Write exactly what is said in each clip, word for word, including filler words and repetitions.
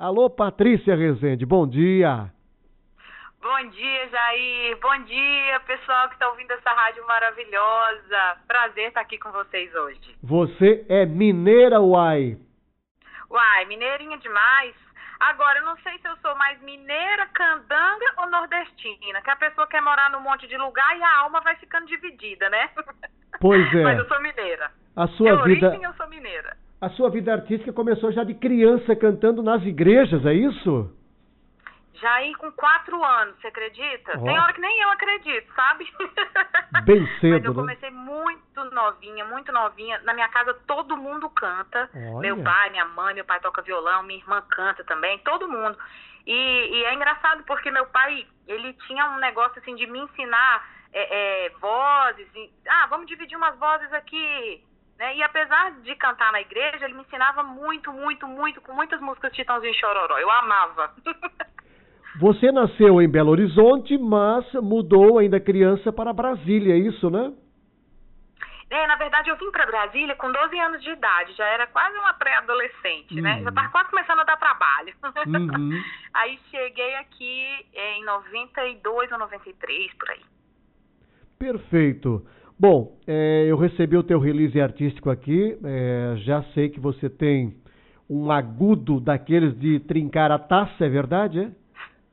Alô, Patrícia Rezende, bom dia. Bom dia, Jair. Bom dia, pessoal que está ouvindo essa rádio maravilhosa. Prazer estar aqui com vocês hoje. Você é mineira, uai? Uai, mineirinha demais. Agora, eu não sei se eu sou mais mineira, candanga ou nordestina, que a pessoa quer morar num monte de lugar e a alma vai ficando dividida, né? Pois é. Mas eu sou mineira. A sua De vida... origem, eu sou mineira. A sua vida artística começou já de criança cantando nas igrejas, é isso? Jair com quatro anos, você acredita? Oh. Tem hora que nem eu acredito, sabe? Bem cedo, Mas eu né? comecei muito novinha, muito novinha. Na minha casa todo mundo canta. Olha. Meu pai, minha mãe, meu pai toca violão, minha irmã canta também, todo mundo. E, e é engraçado porque meu pai, ele tinha um negócio assim de me ensinar é, é, vozes. E, ah, vamos dividir umas vozes aqui. Né? E apesar de cantar na igreja, ele me ensinava muito, muito, muito, com muitas músicas de Chitãozinho e Chororó. Eu amava. Você nasceu em Belo Horizonte, mas mudou ainda criança para Brasília, é isso, né? É, na verdade, eu vim para Brasília com doze anos de idade, já era quase uma pré-adolescente, uhum. né? Já estava quase começando a dar trabalho. Uhum. Aí cheguei aqui em noventa e dois ou noventa e três, por aí. Perfeito. Bom, é, eu recebi o teu release artístico aqui, é, já sei que você tem um agudo daqueles de trincar a taça, é verdade, é?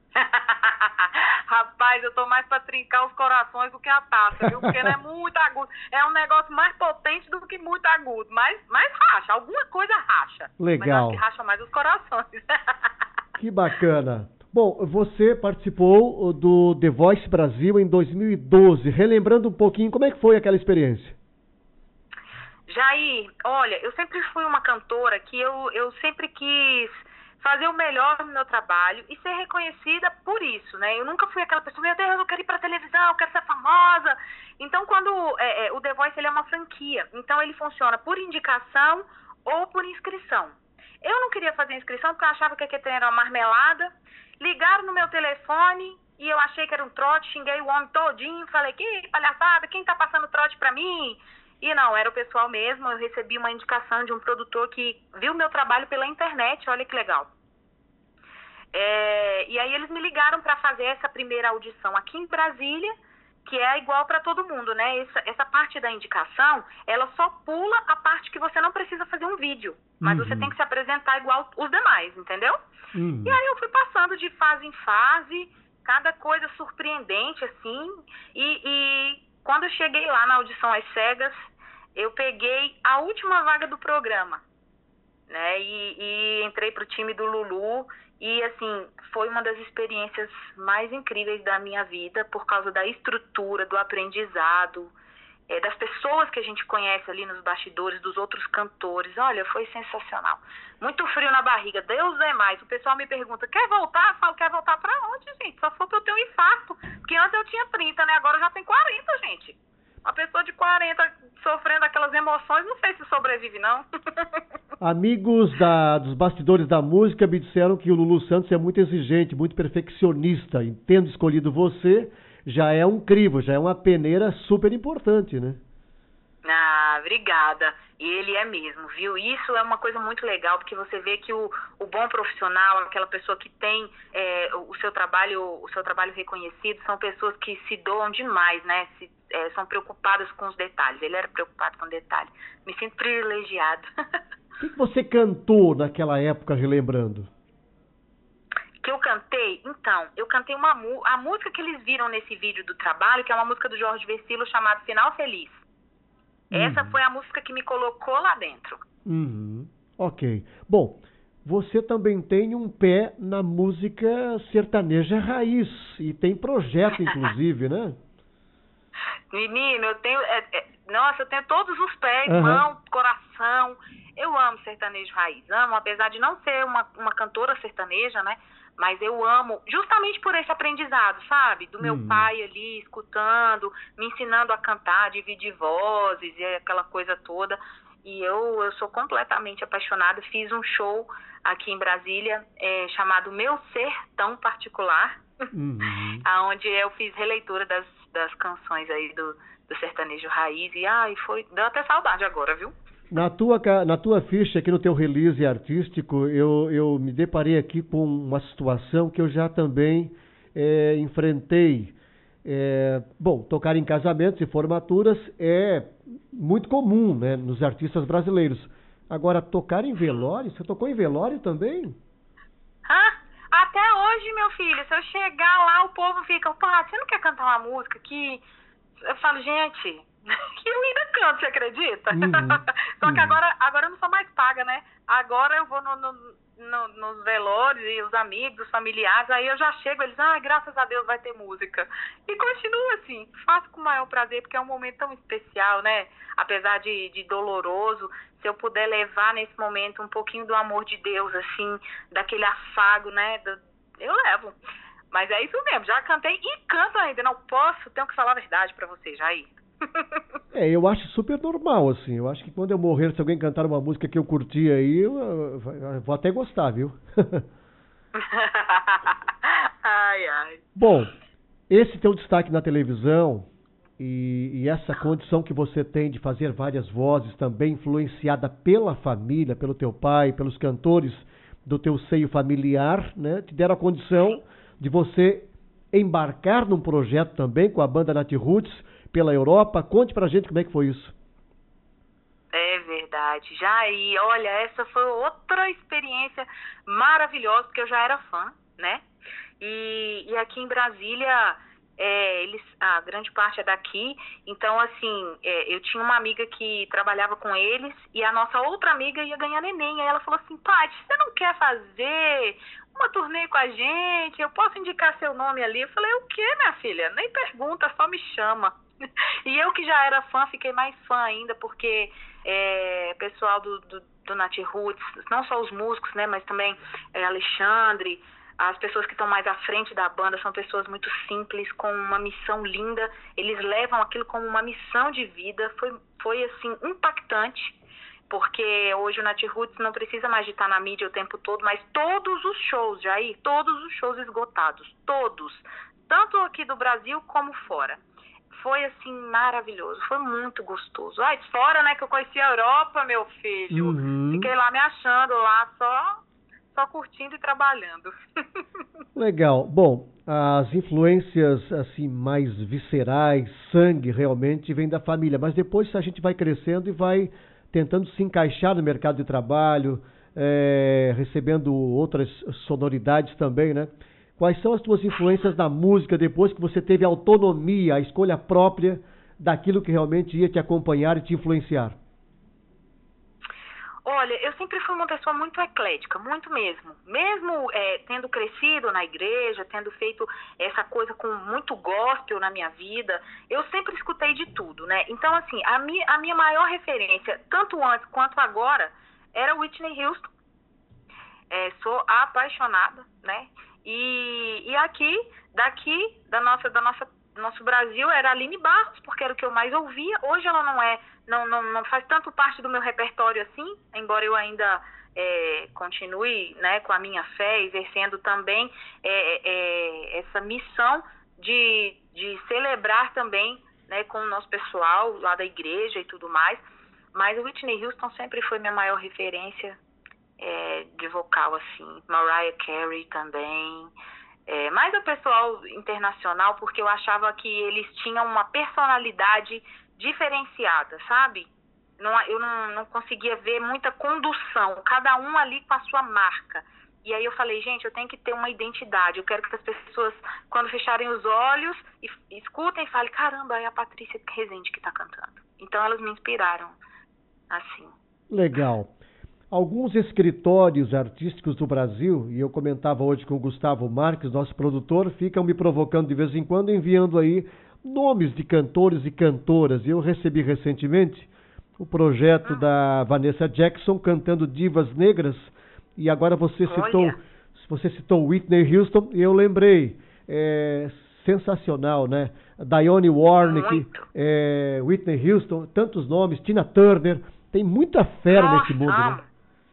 Rapaz, eu tô mais pra trincar os corações do que a taça, viu? Porque não é muito agudo. É um negócio mais potente do que muito agudo. Mas, mas racha, alguma coisa racha. Legal. Mas acho que racha mais os corações. Que bacana. Bom, você participou do The Voice Brasil em dois mil e doze. Relembrando um pouquinho, como é que foi aquela experiência? Jair, olha, eu sempre fui uma cantora que eu, eu sempre quis fazer o melhor no meu trabalho e ser reconhecida por isso, né? Eu nunca fui aquela pessoa, meu Deus, eu quero ir pra televisão, eu quero ser famosa. Então, quando é, é, o The Voice, ele é uma franquia, então ele funciona por indicação ou por inscrição. Eu não queria fazer inscrição porque eu achava que aquele trem era uma marmelada. Ligaram no meu telefone e eu achei que era um trote, xinguei o homem todinho, falei, que palhaçada, quem tá passando trote pra mim? E não, era o pessoal mesmo, eu recebi uma indicação de um produtor que viu meu trabalho pela internet, olha que legal. É, e aí eles me ligaram para fazer essa primeira audição aqui em Brasília, que é igual para todo mundo, né? Essa, essa parte da indicação, ela só pula a parte que você não precisa fazer um vídeo, mas uhum. você tem que se apresentar igual os demais, entendeu? Uhum. E aí eu fui passando de fase em fase, cada coisa surpreendente, assim, e... e quando eu cheguei lá na audição às cegas, eu peguei a última vaga do programa, né? E, e entrei pro time do Lulu e, assim, foi uma das experiências mais incríveis da minha vida por causa da estrutura, do aprendizado, é, das pessoas que a gente conhece ali nos bastidores, dos outros cantores. Olha, foi sensacional. Muito frio na barriga, Deus é mais. O pessoal me pergunta, quer voltar? Eu falo, quer voltar pra onde, gente? Só for pra eu ter um infarto. Porque antes eu tinha trinta, né? Agora eu já tenho quarenta, gente. Uma pessoa de quarenta sofrendo aquelas emoções, não sei se sobrevive, não. Amigos da, dos bastidores da música me disseram que o Lulu Santos é muito exigente, muito perfeccionista. E tendo escolhido você, já é um crivo, já é uma peneira super importante, né? Ah, obrigada. E ele é mesmo, viu? Isso é uma coisa muito legal, porque você vê que o, o bom profissional, aquela pessoa que tem é, o seu trabalho, o seu trabalho reconhecido, são pessoas que se doam demais, né? Se, é, são preocupadas com os detalhes. Ele era preocupado com detalhes. Me sinto privilegiado. O que, que você cantou naquela época, relembrando? Que eu cantei? Então, eu cantei uma a música que eles viram nesse vídeo do trabalho, que é uma música do Jorge Versilo chamada Final Feliz. Essa uhum. foi a música que me colocou lá dentro. Uhum. Ok. Bom, você também tem um pé na música sertaneja raiz. E tem projeto, inclusive, né? Menino, eu tenho... É, é, nossa, eu tenho todos os pés, uhum. mão, coração. Eu amo sertanejo raiz. Amo, apesar de não ser uma, uma cantora sertaneja, né? Mas eu amo, justamente por esse aprendizado, sabe? Do meu hum. pai ali, escutando, me ensinando a cantar, dividir vozes e aquela coisa toda. E eu, eu sou completamente apaixonada. Fiz um show aqui em Brasília, é, chamado Meu Ser Tão Particular, uhum. onde eu fiz releitura das, das canções aí do, do sertanejo raiz. E ai, foi, deu até saudade agora, viu? Na tua, ca- na tua ficha aqui no teu release artístico, eu, eu me deparei aqui com uma situação que eu já também eh, enfrentei. Eh, bom, tocar em casamentos e formaturas é muito comum, né, nos artistas brasileiros. Agora, tocar em velório, você tocou em velório também? Hã? Até hoje, meu filho, se eu chegar lá, o povo fica, pá, você não quer cantar uma música que... Eu falo, gente, que eu ainda canto, você acredita? Uhum, Só que uhum. agora, agora eu não sou mais paga, né? Agora eu vou no, no, no- nos velórios e os amigos, os familiares, aí eu já chego, eles, ah, graças a Deus vai ter música. E continuo assim, faço com o maior prazer, porque é um momento tão especial, né? Apesar de, de doloroso, se eu puder levar nesse momento um pouquinho do amor de Deus, assim, daquele afago, né? do- eu levo. Mas é isso mesmo, já cantei e canto ainda, não posso, tenho que falar a verdade pra você, Jair. É, eu acho super normal, assim. Eu acho que quando eu morrer, se alguém cantar uma música que eu curti aí, eu, eu- eu vou até gostar, viu? Ai, ai. Bom, esse teu destaque na televisão e, e essa condição que você tem de fazer várias vozes, também influenciada pela família, pelo teu pai, pelos cantores do teu seio familiar, né? Te deram a condição de você embarcar num projeto também com a banda Nat Roots pela Europa. Conte pra gente como é que foi isso. É verdade. Jair, olha, essa foi outra experiência maravilhosa, porque eu já era fã, né? E, e aqui em Brasília, é, eles, a grande parte é daqui, então, assim, é, eu tinha uma amiga que trabalhava com eles e a nossa outra amiga ia ganhar neném. Aí ela falou assim, Paty, você não quer fazer uma turnê com a gente? Eu posso indicar seu nome ali? Eu falei, o quê, minha filha? Nem pergunta, só me chama. E eu que já era fã, fiquei mais fã ainda, porque é, pessoal do, do, do Nat Roots, não só os músicos, né, mas também é, Alexandre, as pessoas que estão mais à frente da banda são pessoas muito simples, com uma missão linda, eles levam aquilo como uma missão de vida, foi, foi assim, impactante, porque hoje o Nat Roots não precisa mais de estar na mídia o tempo todo, mas todos os shows, Jair, todos os shows esgotados, todos, tanto aqui do Brasil como fora. Foi, assim, maravilhoso. Foi muito gostoso. Ai, fora, né, que eu conheci a Europa, meu filho. Uhum. Fiquei lá me achando lá, só, só curtindo e trabalhando. Legal. Bom, as influências assim mais viscerais, sangue realmente vem da família, mas depois a gente vai crescendo e vai tentando se encaixar no mercado de trabalho, é, recebendo outras sonoridades também, né? Quais são as tuas influências na música depois que você teve a autonomia, a escolha própria daquilo que realmente ia te acompanhar e te influenciar? Olha, eu sempre fui uma pessoa muito eclética, muito mesmo. Mesmo é, tendo crescido na igreja, tendo feito essa coisa com muito gospel na minha vida, eu sempre escutei de tudo, né? Então, assim, a minha, a minha maior referência, tanto antes quanto agora, era Whitney Houston. É, sou apaixonada, né? E, e aqui, daqui, da nossa, da nossa, do nosso Brasil, era a Aline Barros, porque era o que eu mais ouvia. Hoje ela não é, não, não, não faz tanto parte do meu repertório assim, embora eu ainda é, continue, né, com a minha fé, exercendo também é, é, essa missão de, de celebrar também, né, com o nosso pessoal lá da igreja e tudo mais. Mas o Whitney Houston sempre foi minha maior referência. É, de vocal, assim, Mariah Carey também, é, mais o pessoal internacional, porque eu achava que eles tinham uma personalidade diferenciada, sabe? Não, eu não, não conseguia ver muita condução, cada um ali com a sua marca. E aí eu falei, gente, eu tenho que ter uma identidade, eu quero que as pessoas, quando fecharem os olhos, e, escutem e falem, caramba, é a Patrícia Rezende que está cantando. Então elas me inspiraram, assim. Legal. Alguns escritórios artísticos do Brasil, e eu comentava hoje com o Gustavo Marques, nosso produtor, ficam me provocando de vez em quando, enviando aí nomes de cantores e cantoras. Eu recebi recentemente o projeto da Vanessa Jackson cantando Divas Negras, e agora você citou, Olha. você citou Whitney Houston, e eu lembrei, é sensacional, né? Dionne Warwick, é, Whitney Houston, tantos nomes, Tina Turner, tem muita fera Nossa, nesse mundo, amo. né?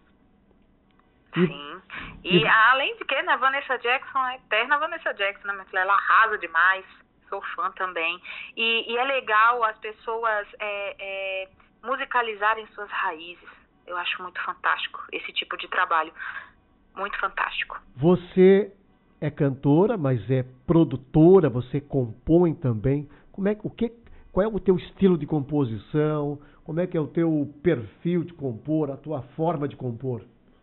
Sim. E, e além de que, né, Vanessa Jackson é eterna Vanessa Jackson, né, minha filha? Ela arrasa demais. Sou fã também. E, e é legal as pessoas, é, é, musicalizarem suas raízes. Eu acho muito fantástico esse tipo de trabalho. Muito fantástico. Você é cantora, mas é produtora, você compõe também. Como é, o que, qual é o teu estilo de composição? Como é que é o teu perfil de compor, a tua forma de compor?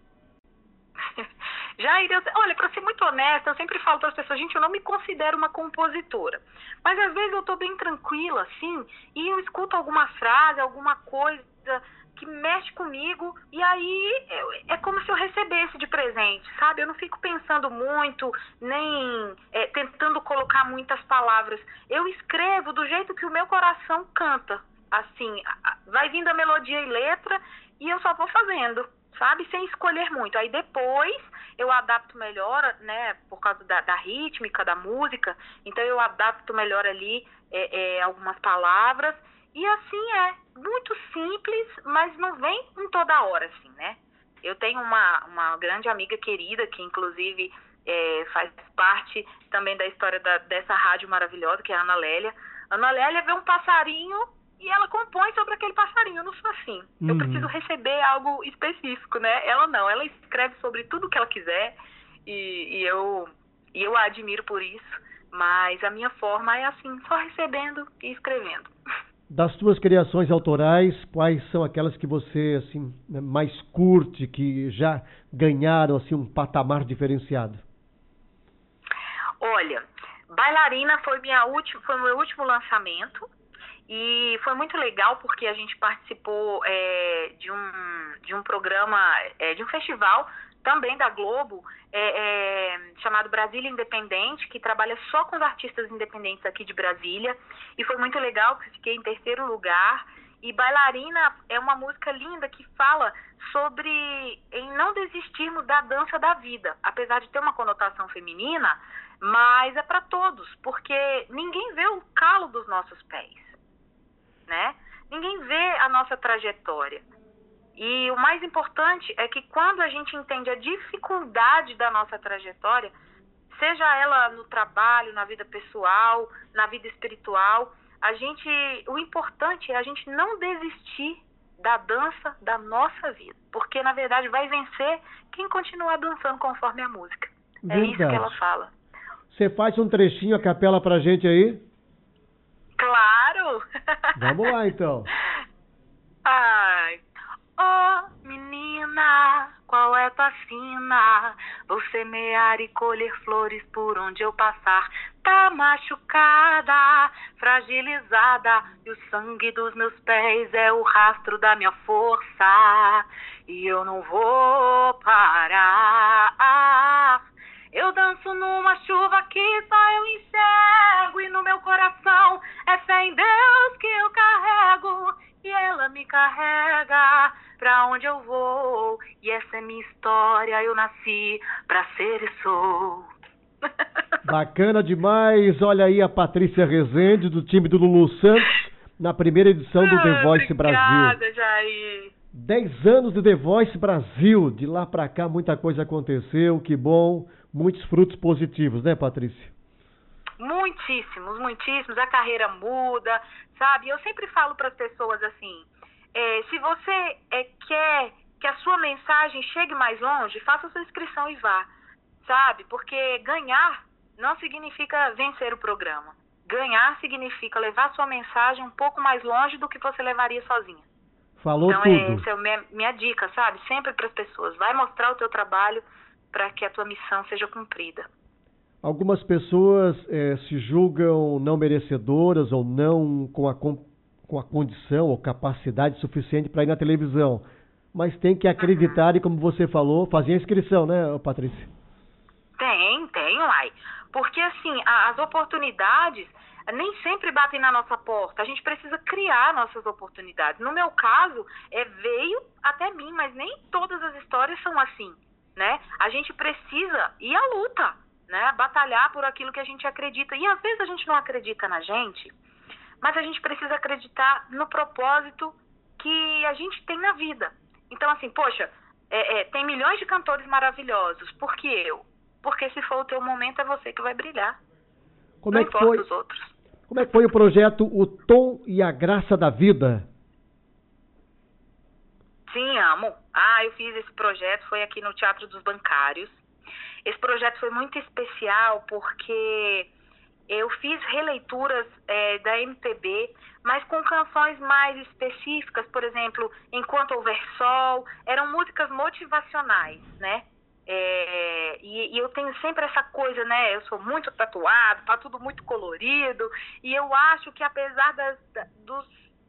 Jair, eu, olha, para ser muito honesta, eu sempre falo para as pessoas, gente, eu não me considero uma compositora. Mas às vezes eu estou bem tranquila, assim, e eu escuto alguma frase, alguma coisa que mexe comigo, e aí eu, é como se eu recebesse de presente, sabe? Eu não fico pensando muito, nem é, tentando colocar muitas palavras. Eu escrevo do jeito que o meu coração canta, assim, vai vindo a melodia e letra, e eu só vou fazendo, sabe? Sem escolher muito. Aí depois eu adapto melhor, né, por causa da, da rítmica, da música, então eu adapto melhor ali é, é, algumas palavras, e assim é, muito simples, mas não vem em toda hora, assim, né? Eu tenho uma, uma grande amiga querida, que inclusive é, faz parte também da história da, dessa rádio maravilhosa, que é a Ana Lélia. A Ana Lélia vê um passarinho e ela compõe sobre aquele passarinho. Eu não sou assim. Uhum. Eu preciso receber algo específico, né? Ela não, ela escreve sobre tudo que ela quiser e, e, eu, e eu a admiro por isso, mas a minha forma é assim, só recebendo e escrevendo. Das tuas criações autorais, quais são aquelas que você assim mais curte, que já ganharam assim um patamar diferenciado? Olha, Bailarina foi minha última, foi meu último lançamento e foi muito legal porque a gente participou é, de um de um programa, é, de um festival também da Globo, é, é, chamado Brasília Independente, que trabalha só com os artistas independentes aqui de Brasília, e foi muito legal, porque fiquei em terceiro lugar, e Bailarina é uma música linda que fala sobre em não desistirmos da dança da vida, apesar de ter uma conotação feminina, mas é para todos, porque ninguém vê o calo dos nossos pés, né? Ninguém vê a nossa trajetória. E o mais importante é que quando a gente entende a dificuldade da nossa trajetória, seja ela no trabalho, na vida pessoal, na vida espiritual, a gente, o importante é a gente não desistir da dança da nossa vida, porque na verdade vai vencer quem continuar dançando conforme a música. Verdade. É isso que ela fala. Você faz um trechinho a capela pra gente aí? Claro! Vamos lá então. Ai... Oh, menina, qual é tua sina? Vou semear e colher flores por onde eu passar. Tá machucada, fragilizada, e o sangue dos meus pés é o rastro da minha força. E eu não vou parar. Eu danço numa chuva que só eu enxergo, e no meu coração é fé em Deus que eu carrego. E ela me carrega pra onde eu vou. E essa é minha história, eu nasci pra ser e sou. Bacana demais. Olha aí a Patrícia Rezende, do time do Lulu Santos, na primeira edição do The Voice Obrigada, Brasil. Obrigada, Jair. Dez anos do The Voice Brasil. De lá pra cá muita coisa aconteceu, que bom. Muitos frutos positivos, né, Patrícia? Muitíssimos, muitíssimos. A carreira muda, sabe? Eu sempre falo para as pessoas assim, é, se você é, quer que a sua mensagem chegue mais longe, faça a sua inscrição e vá, sabe? Porque ganhar não significa vencer o programa. Ganhar significa levar a sua mensagem um pouco mais longe do que você levaria sozinha. Falou então, tudo. Então, essa é a minha, minha dica, sabe? Sempre para as pessoas. Vai mostrar o teu trabalho para que a tua missão seja cumprida. Algumas pessoas eh, se julgam não merecedoras ou não com a, com, com a condição ou capacidade suficiente para ir na televisão. Mas tem que acreditar uhum. E, como você falou, fazer a inscrição, né, Patrícia? Tem, tem, uai. Porque, assim, a, as oportunidades nem sempre batem na nossa porta. A gente precisa criar nossas oportunidades. No meu caso, é, veio até mim, mas nem todas as histórias são assim, né? A gente precisa ir à luta, né? Batalhar por aquilo que a gente acredita. E às vezes a gente não acredita na gente, mas a gente precisa acreditar no propósito que a gente tem na vida. Então, assim, poxa, é, é, tem milhões de cantores maravilhosos. Por que eu? Porque se for o teu momento, é você que vai brilhar. Como não é que importa foi, os outros. Como é que foi o projeto O Tom e a Graça da Vida? Sim, amo. Ah, eu fiz esse projeto, foi aqui no Teatro dos Bancários. Esse projeto foi muito especial porque eu fiz releituras é, da M P B, mas com canções mais específicas, por exemplo, Enquanto Houver Sol, eram músicas motivacionais, né? É, e, e eu tenho sempre essa coisa, né? Eu sou muito tatuado, tá tudo muito colorido, e eu acho que apesar das, da, dos,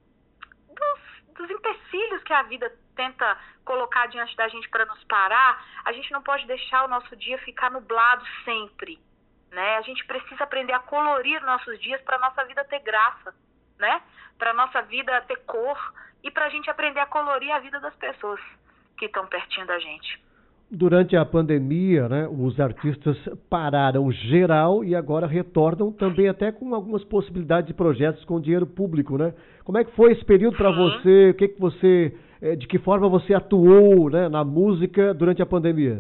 dos, dos empecilhos que a vida tenta colocar diante da gente para nos parar, a gente não pode deixar o nosso dia ficar nublado sempre, né? A gente precisa aprender a colorir nossos dias para nossa vida ter graça, né? Para nossa vida ter cor e para a gente aprender a colorir a vida das pessoas que estão pertinho da gente. Durante a pandemia, né, os artistas pararam geral e agora retornam também até com algumas possibilidades de projetos com dinheiro público, né? Como é que foi esse período para você? O que que você, de que forma você atuou, né, na música durante a pandemia?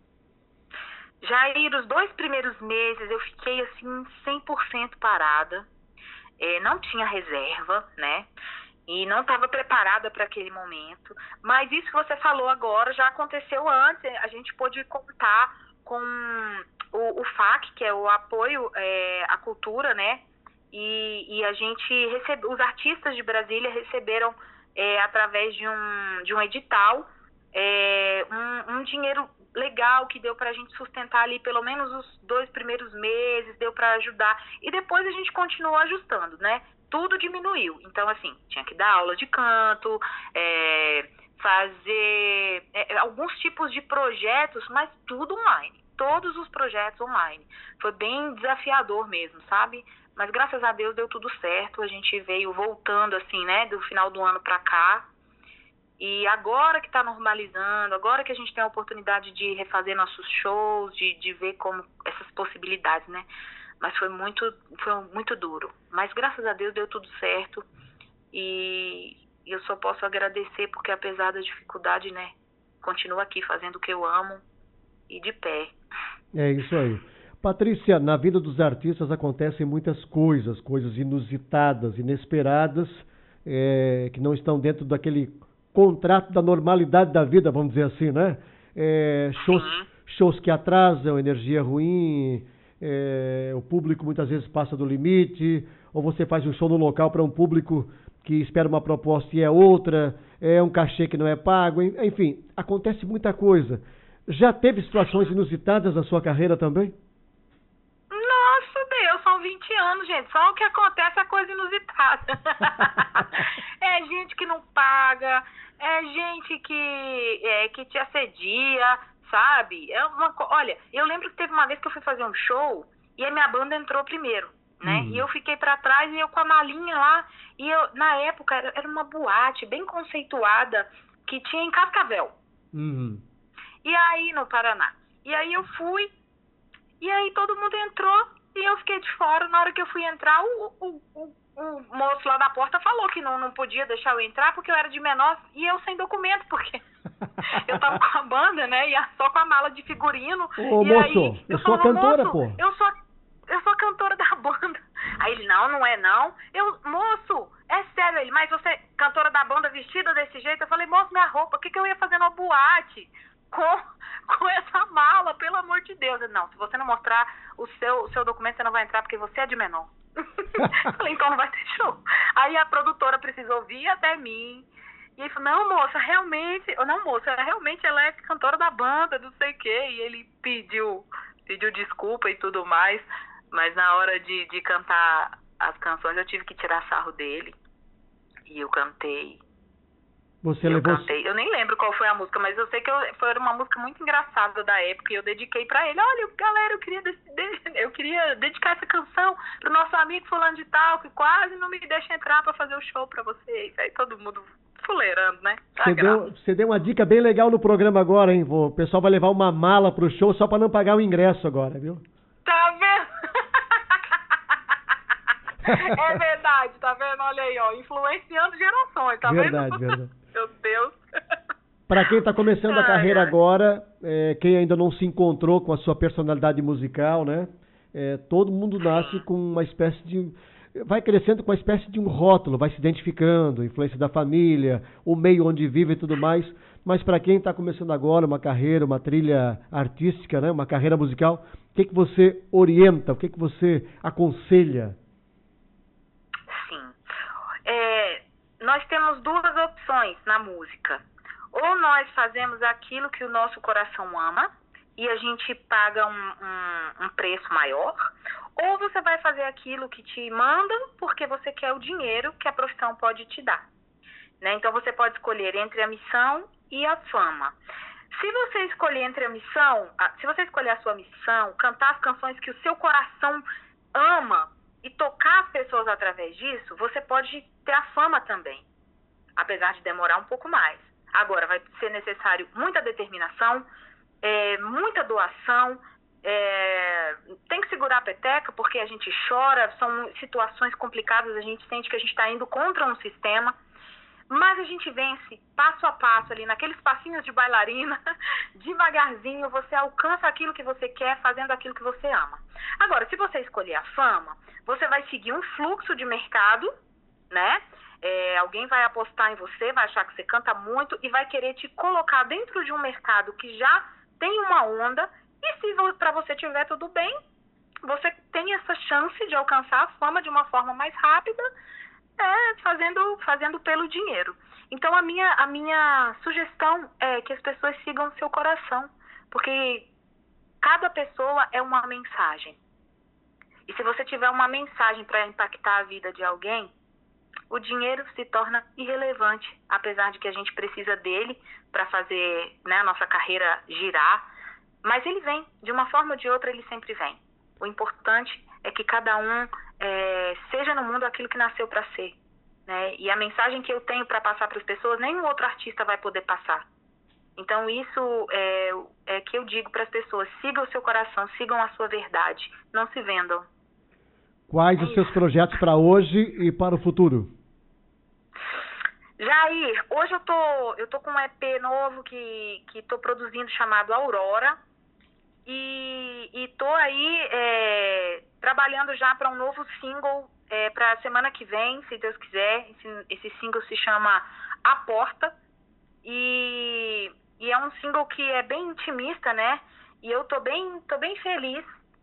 Jair, os dois primeiros meses eu fiquei assim cem por cento parada, é, não tinha reserva, né? E não estava preparada para aquele momento. Mas isso que você falou agora já aconteceu antes. A gente pôde contar com o, o F A C, que é o apoio é, à cultura, né? E, e a gente recebeu, os artistas de Brasília receberam, é, através de um, de um edital, é, um, um dinheiro legal que deu para a gente sustentar ali pelo menos os dois primeiros meses, deu para ajudar. E depois a gente continuou ajustando, né? Tudo diminuiu. Então, assim, tinha que dar aula de canto, é, fazer é, alguns tipos de projetos, mas tudo online. Todos os projetos online. Foi bem desafiador mesmo, sabe? Mas graças a Deus deu tudo certo. A gente veio voltando, assim, né, do final do ano pra cá. E agora que está normalizando, agora que a gente tem a oportunidade de refazer nossos shows, de, de ver como essas possibilidades, né? Mas foi muito, foi muito duro. Mas graças a Deus deu tudo certo. E eu só posso agradecer porque apesar da dificuldade, né, continuo aqui fazendo o que eu amo e de pé. É isso aí. Patrícia, na vida dos artistas acontecem muitas coisas, coisas inusitadas, inesperadas, é, que não estão dentro daquele contrato da normalidade da vida, vamos dizer assim, né? É, shows, shows que atrasam, energia ruim... É, o público muitas vezes passa do limite, ou você faz um show no local para um público que espera uma proposta e é outra, é um cachê que não é pago, enfim, acontece muita coisa. Já teve situações inusitadas na sua carreira também? Nossa Deus, são vinte anos, gente, só o que acontece é coisa inusitada. É gente que não paga, é gente que, é, que te assedia, sabe? É uma, olha, eu lembro que teve uma vez que eu fui fazer um show e a minha banda entrou primeiro, né? Uhum. E eu fiquei pra trás e eu com a malinha lá. E eu, na época, era, era uma boate bem conceituada que tinha em Cascavel. Uhum. E aí, no Paraná. E aí eu fui, e aí todo mundo entrou e eu fiquei de fora. Na hora que eu fui entrar, o, o, o, o moço lá da porta falou que não, não podia deixar eu entrar porque eu era de menor e eu sem documento, porque... Eu tava com a banda, né? E só com a mala de figurino. Ô, e moço, aí, eu, eu sou a falava, cantora, moço, pô. Eu sou, eu sou a cantora da banda. Aí ele, não, não é não. Eu, moço, é sério. Ele, mas você, cantora da banda, vestida desse jeito? Eu falei, moço, minha roupa, o que, que eu ia fazer numa boate com, com essa mala? Pelo amor de Deus. Ele, não, se você não mostrar o seu, o seu documento, você não vai entrar porque você é de menor. Eu falei, então não vai ter show. Aí a produtora precisou vir até mim. E ele falou, não, moça, realmente... Não, moça, realmente ela é cantora da banda, não sei o quê. E ele pediu, pediu desculpa e tudo mais. Mas na hora de, de cantar as canções, eu tive que tirar sarro dele. E eu cantei. Você eu levou... cantei. Eu nem lembro qual foi a música, mas eu sei que eu, foi uma música muito engraçada da época. E eu dediquei pra ele. Olha, galera, eu queria, eu queria dedicar essa canção pro nosso amigo fulano de tal, que quase não me deixa entrar pra fazer o show pra vocês. Aí todo mundo... fuleirando, né? Tá você, deu, você deu uma dica bem legal no programa agora, hein? O pessoal vai levar uma mala pro show só pra não pagar o ingresso agora, viu? Tá vendo? É verdade, tá vendo? Olha aí, ó, influenciando gerações, tá verdade, vendo? Verdade, verdade. Meu Deus. Pra quem tá começando a carreira ai, ai. agora, é, quem ainda não se encontrou com a sua personalidade musical, né? É, todo mundo nasce com uma espécie de... vai crescendo com uma espécie de um rótulo, vai se identificando, influência da família, o meio onde vive e tudo mais. Mas para quem está começando agora uma carreira, uma trilha artística, né, uma carreira musical, o que, que você orienta, o que, que você aconselha? Sim. É, nós temos duas opções na música. Ou nós fazemos aquilo que o nosso coração ama e a gente paga um, um, um preço maior, ou você vai fazer aquilo que te mandam porque você quer o dinheiro que a profissão pode te dar. Né? Então você pode escolher entre a missão e a fama. Se você escolher entre a missão, se você escolher a sua missão, cantar as canções que o seu coração ama e tocar as pessoas através disso, você pode ter a fama também, apesar de demorar um pouco mais. Agora, vai ser necessário muita determinação, é, muita doação, é, tem que segurar a peteca porque a gente chora, são situações complicadas, a gente sente que a gente está indo contra um sistema, mas a gente vence passo a passo ali, naqueles passinhos de bailarina, devagarzinho, você alcança aquilo que você quer, fazendo aquilo que você ama. Agora, se você escolher a fama, você vai seguir um fluxo de mercado, né? É, alguém vai apostar em você, vai achar que você canta muito e vai querer te colocar dentro de um mercado que já tem uma onda, e se para você tiver tudo bem, você tem essa chance de alcançar a fama de uma forma mais rápida, é, fazendo, fazendo pelo dinheiro. Então a minha, a minha sugestão é que as pessoas sigam o seu coração, porque cada pessoa é uma mensagem. E se você tiver uma mensagem para impactar a vida de alguém, o dinheiro se torna irrelevante, apesar de que a gente precisa dele para fazer, né, a nossa carreira girar. Mas ele vem, de uma forma ou de outra ele sempre vem. O importante é que cada um é, seja no mundo aquilo que nasceu para ser. Né? E a mensagem que eu tenho para passar para as pessoas, nenhum outro artista vai poder passar. Então isso é, é que eu digo para as pessoas, sigam o seu coração, sigam a sua verdade, não se vendam. Quais é os seus isso. projetos para hoje e para o futuro? Jair, hoje eu tô, eu tô com um E P novo que que tô produzindo chamado Aurora e, e tô aí é, trabalhando já para um novo single é, para a semana que vem, se Deus quiser. Esse, esse single se chama A Porta e, e é um single que é bem intimista, né? E eu tô bem, tô bem feliz,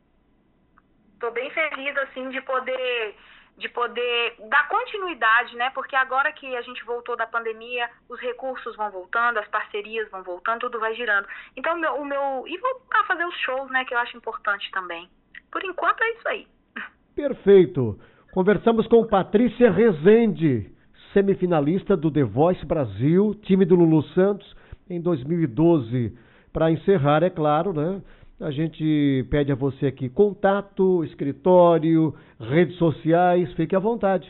tô bem feliz assim de poder de poder dar continuidade, né? Porque agora que a gente voltou da pandemia, os recursos vão voltando, as parcerias vão voltando, tudo vai girando. Então, o meu, o meu... E voltar a fazer os shows, né? Que eu acho importante também. Por enquanto, é isso aí. Perfeito. Conversamos com Patrícia Rezende, semifinalista do The Voice Brasil, time do Lulu Santos, em dois mil e doze. Para encerrar, é claro, né? A gente pede a você aqui contato, escritório, redes sociais, fique à vontade.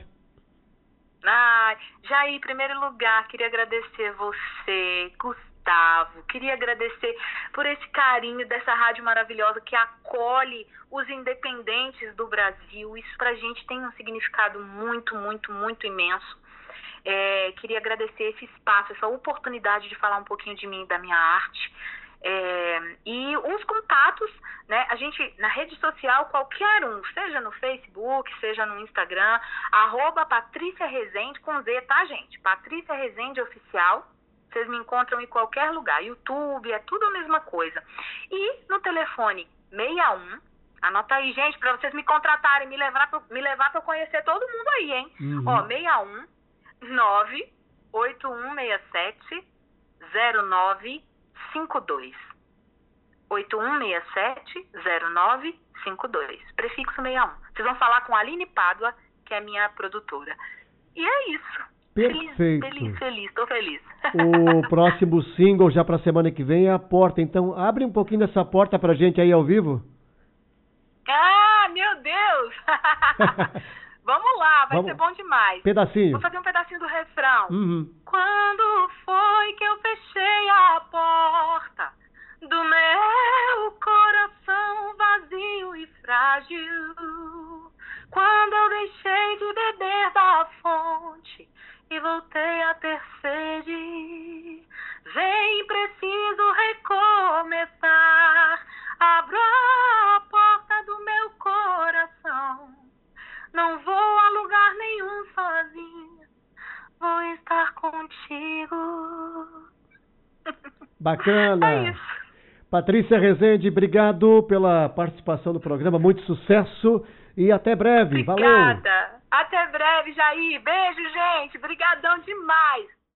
Ah, Jair, em primeiro lugar, queria agradecer você, Gustavo, queria agradecer por esse carinho dessa rádio maravilhosa que acolhe os independentes do Brasil. Isso pra gente tem um significado muito, muito, muito imenso. É, queria agradecer esse espaço, essa oportunidade de falar um pouquinho de mim e da minha arte. É, e os contatos, né, a gente, na rede social, qualquer um, seja no Facebook, seja no Instagram, arroba Patrícia Rezende, com Z, tá, gente? Patrícia Rezende Oficial, vocês me encontram em qualquer lugar, YouTube, é tudo a mesma coisa. E no telefone sessenta e um, anota aí, gente, para vocês me contratarem, me levar pra, me levar para conhecer todo mundo aí, hein? Uhum. Ó, sessenta e um, nove oito um seis sete, zero nove cinco dois. oito um seis sete, zero nove cinco dois. Prefixo sessenta e um. Vocês vão falar com a Aline Pádua, que é minha produtora. E é isso. Perfeito. Feliz, feliz, feliz. Tô feliz. O próximo single já para a semana que vem é A Porta. Então, abre um pouquinho dessa porta pra gente aí ao vivo. Ah, meu Deus! Vamos lá, vai Vamos. ser bom demais. Pedacinho. Vou fazer um pedacinho do refrão. Uhum. Quando foi que eu fechei a porta do meu coração vazio e frágil? Quando eu deixei de beber da fonte e voltei a ter sede, vem, preciso recomeçar. Abra a porta do meu coração. Não vou Bacana. É isso. Patrícia Rezende, obrigado pela participação no programa, muito sucesso e até breve. Obrigada. Valeu. Até breve, Jair. Beijo, gente. Obrigadão demais.